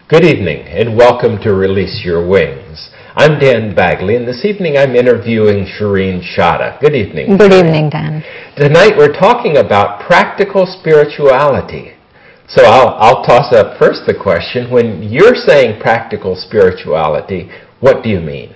Good evening, and welcome to Release Your Wings. I'm Dan Bagley, and this evening I'm interviewing Shireen Chadha. Good evening. Good evening, Dan. Tonight we're talking about practical spirituality. So I'll toss up first the question, when you're saying practical spirituality, what do you mean?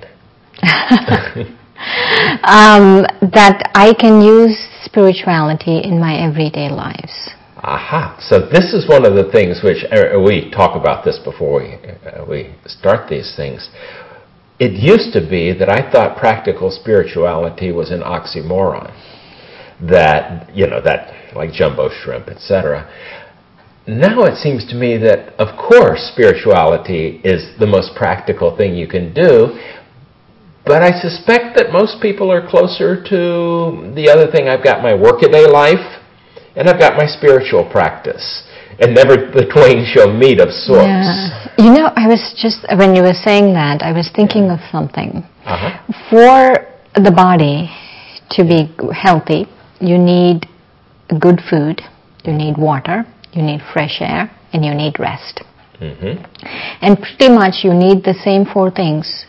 That I can use spirituality in my everyday lives. Aha. So this is one of the things which we talk about this before we start these things. It used to be that I thought practical spirituality was an oxymoron. That like jumbo shrimp, etc. Now it seems to me that, of course, spirituality is the most practical thing you can do, but I suspect that most people are closer to the other thing. I've got my workaday life, and I've got my spiritual practice, and never the twain shall meet of sorts. Yeah. I was just, when you were saying that, I was thinking of something. Uh-huh. For the body to be healthy, you need good food, you need water, you need fresh air, and you need rest. Mm-hmm. And pretty much you need the same four things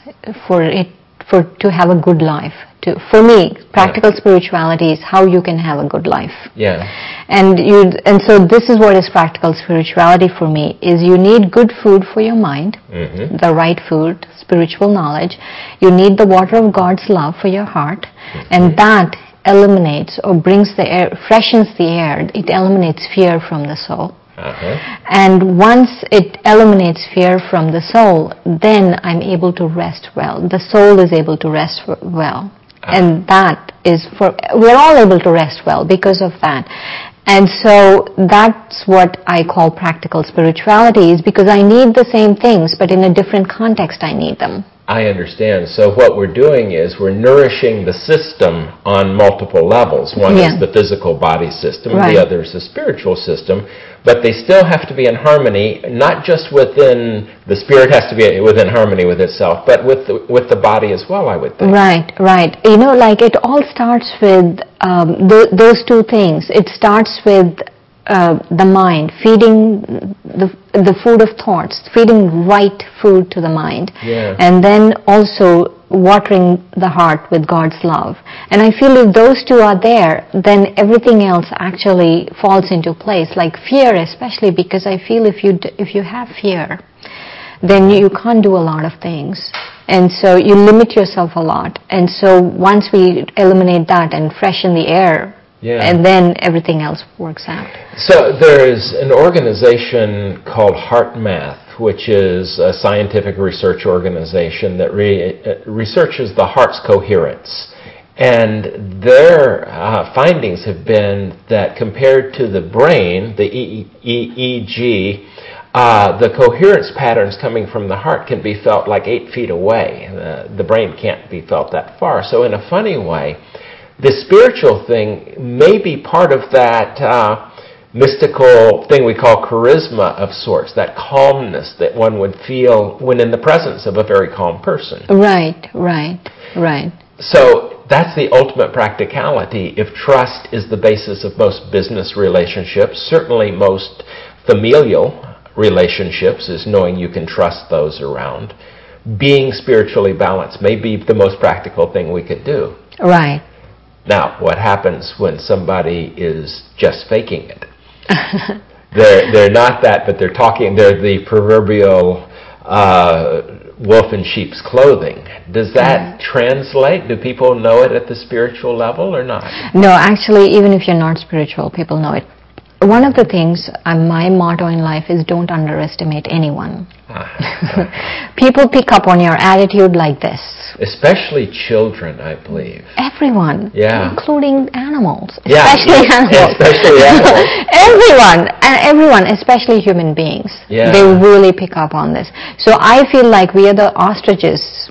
to have a good life. For me, practical spirituality is how you can have a good life. Yeah. And so this is what is practical spirituality for me, is you need good food for your mind, mm-hmm. the right food, spiritual knowledge. You need the water of God's love for your heart, mm-hmm. and that eliminates or brings the air, freshens the air. It eliminates fear from the soul. Uh-huh. And once it eliminates fear from the soul, then I'm able to rest well. The soul is able to rest well. And that is we're all able to rest well because of that. And so that's what I call practical spirituality, is because I need the same things, but in a different context I need them. I understand. So what we're doing is we're nourishing the system on multiple levels. One is the physical body system, right. The other is the spiritual system, but they still have to be in harmony, not just within, the spirit has to be within harmony with itself, but with the body as well, I would think. Right. It all starts with those two things. It starts with the mind, feeding the food of thoughts, feeding right food to the mind, and then also watering the heart with God's love. And I feel if those two are there, then everything else actually falls into place, like fear especially, because I feel if you have fear, then you can't do a lot of things. And so you limit yourself a lot. And so once we eliminate that and freshen the air, and then everything else works out. So there's an organization called HeartMath, which is a scientific research organization that researches the heart's coherence. And their findings have been that compared to the brain, the EEG, the coherence patterns coming from the heart can be felt like 8 feet away. The brain can't be felt that far. So in a funny way, the spiritual thing may be part of that mystical thing we call charisma of sorts, that calmness that one would feel when in the presence of a very calm person. Right. So that's the ultimate practicality. If trust is the basis of most business relationships, certainly most familial relationships, is knowing you can trust those around, being spiritually balanced may be the most practical thing we could do. Right. Now, what happens when somebody is just faking it? They're not that, but they're talking. They're the proverbial wolf in sheep's clothing. Does that translate? Do people know it at the spiritual level or not? No, actually, even if you're not spiritual, people know it. One of the things, my motto in life is don't underestimate anyone. People pick up on your attitude like this. Especially children, I believe. Everyone. Yeah. Including animals. Especially animals. Everyone, especially human beings. Yeah. They really pick up on this. So I feel like we are the ostriches.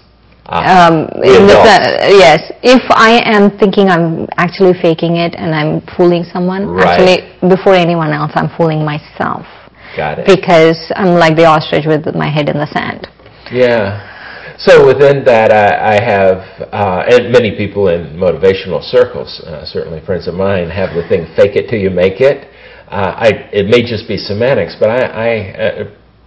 Yes, if I am thinking I'm actually faking it and I'm fooling someone, actually before anyone else I'm fooling myself. Got it. Because I'm like the ostrich with my head in the sand. Yeah. So within that, I have, and many people in motivational circles, certainly friends of mine, have the thing, fake it till you make it. It may just be semantics, but I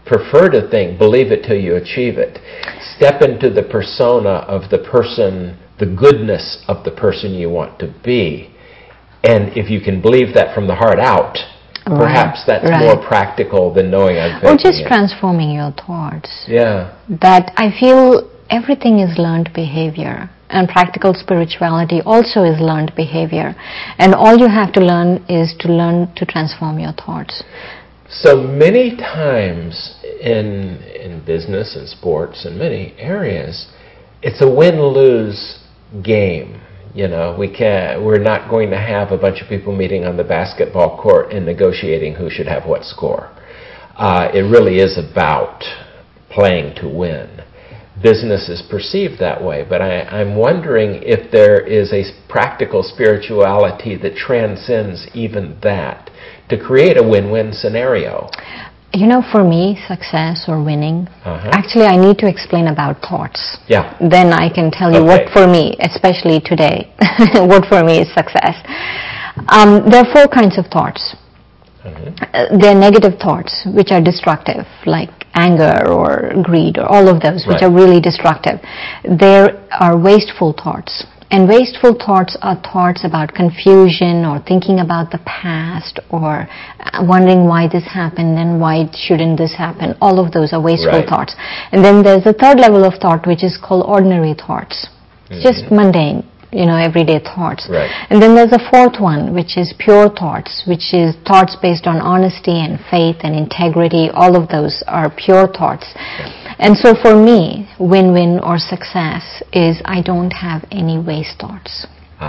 prefer to think, believe it till you achieve it. Step into the persona of the person, the goodness of the person you want to be. And if you can believe that from the heart out, perhaps that's more practical than knowing I'm faking it. Or just transforming your thoughts. Yeah. That I feel everything is learned behavior. And practical spirituality also is learned behavior. And all you have to learn is to learn to transform your thoughts. So many times in business and sports and many areas, it's a win-lose game. You know, we're not going to have a bunch of people meeting on the basketball court and negotiating who should have what score. It really is about playing to win. Business is perceived that way, but I'm wondering if there is a practical spirituality that transcends even that to create a win-win scenario. You know, for me, success or winning, actually I need to explain about thoughts. Yeah. Then I can tell you what for me, especially today, what for me is success. There are 4 kinds of thoughts. There are negative thoughts, which are destructive, like anger or greed or all of those, which are really destructive. There are wasteful thoughts. And wasteful thoughts are thoughts about confusion or thinking about the past or wondering why this happened and why shouldn't this happen. All of those are wasteful thoughts. And then there's a third level of thought, which is called ordinary thoughts. It's just mundane, you know, everyday thoughts. And then there's a fourth one, which is pure thoughts, which is thoughts based on honesty and faith and integrity. All of those are pure thoughts. And so for me, win-win or success is I don't have any waste thoughts.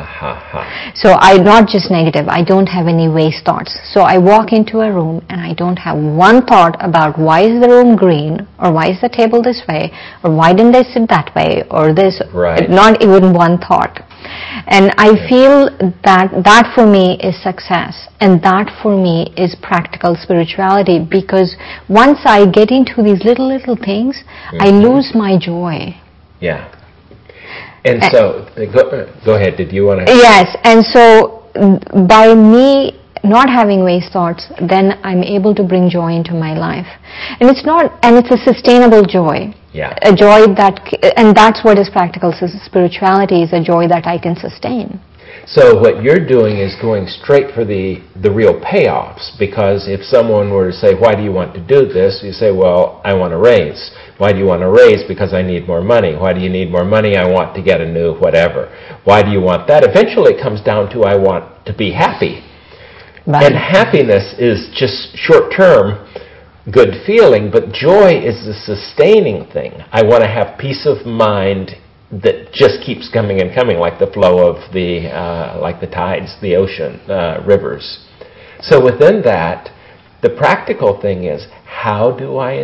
So not just negative, I don't have any waste thoughts. So I walk into a room and I don't have one thought about why is the room green, or why is the table this way, or why didn't they sit that way, or this. Not even one thought. And I feel that for me is success, and that for me is practical spirituality, because once I get into these little things, I lose my joy. Yeah. And so, go ahead, did you want to? Yes, and so by me not having waste thoughts, then I'm able to bring joy into my life. And it's a sustainable joy. Yeah. A joy and that's what is practical spirituality, is a joy that I can sustain. So what you're doing is going straight for the real payoffs, because if someone were to say, why do you want to do this? You say, well, I want to raise. Why do you want to raise? Because I need more money. Why do you need more money? I want to get a new whatever. Why do you want that? Eventually it comes down to I want to be happy. And happiness is just short-term good feeling, but joy is a sustaining thing. I want to have peace of mind that just keeps coming and coming, like the flow of like the tides, the ocean, rivers. So within that, the practical thing is, how do I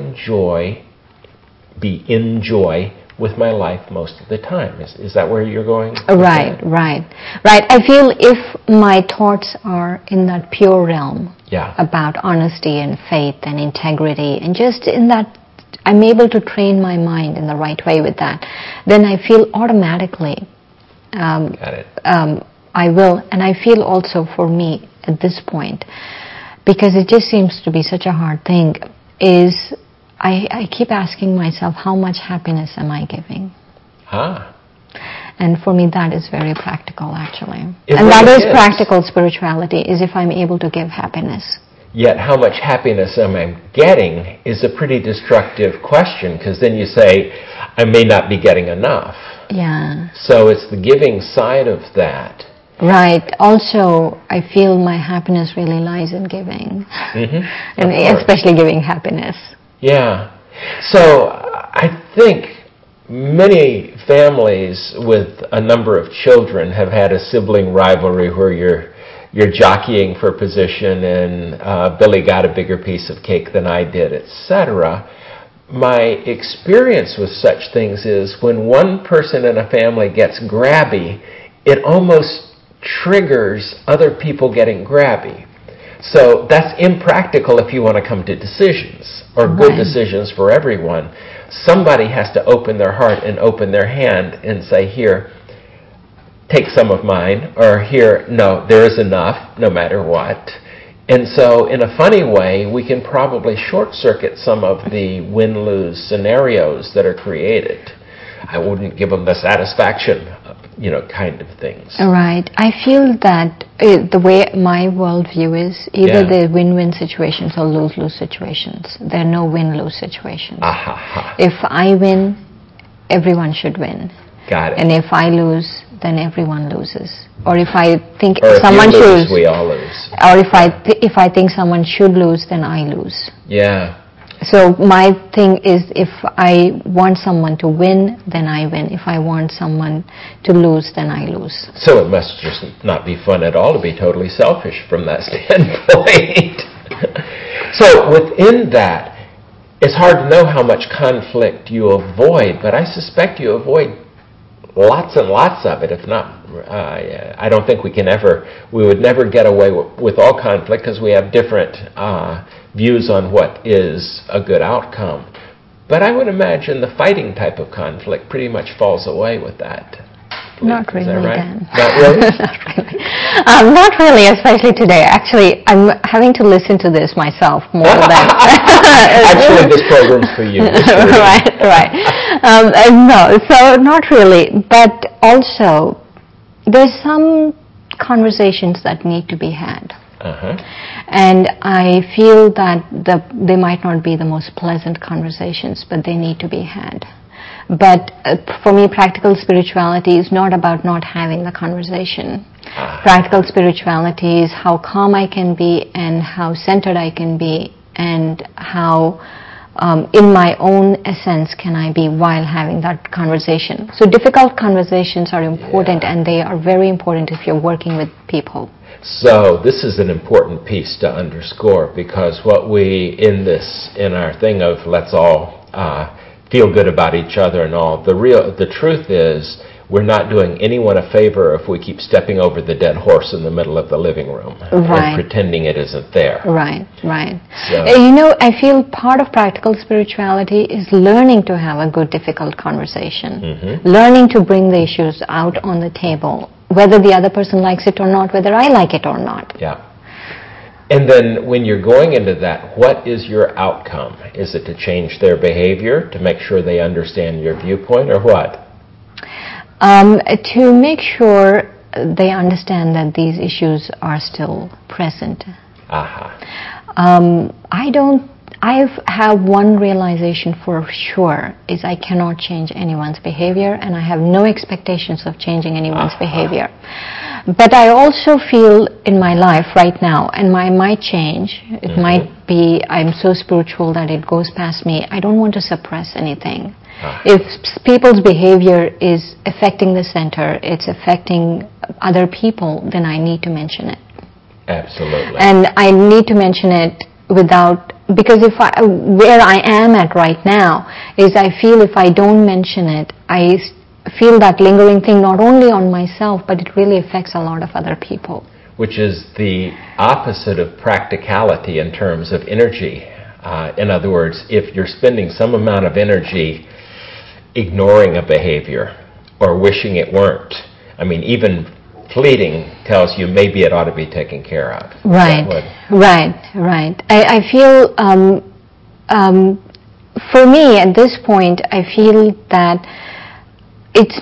be in joy with my life most of the time? Is that where you're going? Right. I feel if my thoughts are in that pure realm, about honesty and faith and integrity, and just in that I'm able to train my mind in the right way with that, then I feel automatically I will. And I feel also for me at this point, because it just seems to be such a hard thing, is I keep asking myself, how much happiness am I giving? And for me, that is very practical, actually. That is practical spirituality, is if I'm able to give happiness. Yet how much happiness am I getting is a pretty destructive question, because then you say, I may not be getting enough. Yeah. So it's the giving side of that. Right. Also, I feel my happiness really lies in giving. And especially giving happiness. Yeah. So I think many families with a number of children have had a sibling rivalry where you're jockeying for position and Billy got a bigger piece of cake than I did, etc. My experience with such things is when one person in a family gets grabby, it almost triggers other people getting grabby. So that's impractical if you want to come to decisions, or good decisions for everyone. Somebody has to open their heart and open their hand and say, here, take some of mine, or here, no, there is enough, no matter what. And so, in a funny way, we can probably short-circuit some of the win-lose scenarios that are created. I wouldn't give them the satisfaction, kind of things. Right. I feel that the way my worldview is, either they're win-win situations or lose-lose situations. There are no win-lose situations. If I win, everyone should win. Got it. And if I lose, then everyone loses. Or if I think someone should lose, we all lose. Or if I think someone should lose, then I lose. Yeah. So my thing is, if I want someone to win, then I win. If I want someone to lose, then I lose. So it must just not be fun at all to be totally selfish from that standpoint. So within that, it's hard to know how much conflict you avoid, but I suspect you avoid lots and lots of it. If not, I don't think we would never get away with all conflict, because we have different views on what is a good outcome. But I would imagine the fighting type of conflict pretty much falls away with that. Not really, right? Dan. Not really? Not really, especially today. Actually, I'm having to listen to this myself more than... Actually, this program's for you. Right. No, so not really. But also, there's some conversations that need to be had. And I feel that they might not be the most pleasant conversations, but they need to be had. But for me, practical spirituality is not about not having the conversation. Practical spirituality is how calm I can be and how centered I can be, and how in my own essence can I be while having that conversation. So difficult conversations are important, and they are very important if you're working with people. So this is an important piece to underscore, because what we, in our thing of let's all feel good about each other and all, the truth is we're not doing anyone a favor if we keep stepping over the dead horse in the middle of the living room and pretending it isn't there. Right. So, I feel part of practical spirituality is learning to have a good, difficult conversation. Learning to bring the issues out on the table, whether the other person likes it or not, whether I like it or not. Yeah. And then when you're going into that, what is your outcome? Is it to change their behavior, to make sure they understand your viewpoint, or what? To make sure they understand that these issues are still present. I have one realization for sure, is I cannot change anyone's behavior, and I have no expectations of changing anyone's behavior. But I also feel in my life right now, and I might change, it might be I'm so spiritual that it goes past me, I don't want to suppress anything. If people's behavior is affecting the center, it's affecting other people, then I need to mention it. Absolutely. And I need to mention it because where I am at right now is I feel if I don't mention it, I feel that lingering thing not only on myself, but it really affects a lot of other people. Which is the opposite of practicality in terms of energy. In other words, if you're spending some amount of energy ignoring a behavior or wishing it weren't, even fleeting tells you maybe it ought to be taken care of. Right. I feel, for me at this point, I feel that it's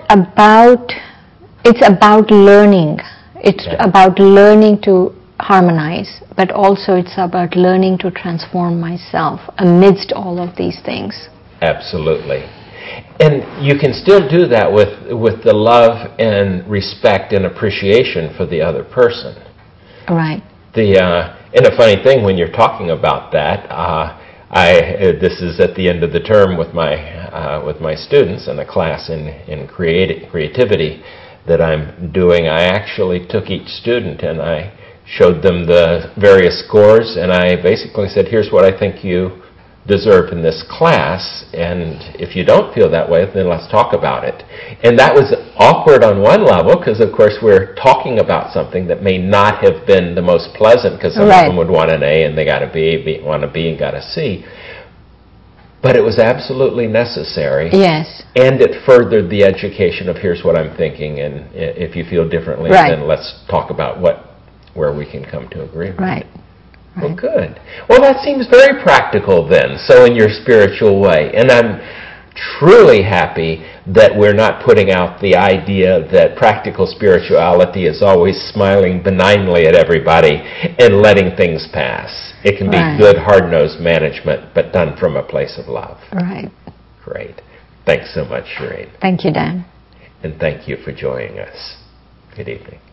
about learning. It's about learning to harmonize, but also it's about learning to transform myself amidst all of these things. Absolutely. And you can still do that with the love and respect and appreciation for the other person. Right. And a funny thing when you're talking about that, this is at the end of the term with my students in a class in creativity that I'm doing. I actually took each student and I showed them the various scores, and I basically said, here's what I think you deserve in this class, and if you don't feel that way, then let's talk about it. And that was awkward on one level, because of course we're talking about something that may not have been the most pleasant, because some of them would want an A and they got a B, want a B and got a C. But it was absolutely necessary. Yes. And it furthered the education of here's what I'm thinking, and if you feel differently, then let's talk about where we can come to agreement. Right. Well, good. Well, that seems very practical then, so in your spiritual way. And I'm truly happy that we're not putting out the idea that practical spirituality is always smiling benignly at everybody and letting things pass. It can be good, hard-nosed management, but done from a place of love. Right. Great. Thanks so much, Shireen. Thank you, Dan. And thank you for joining us. Good evening.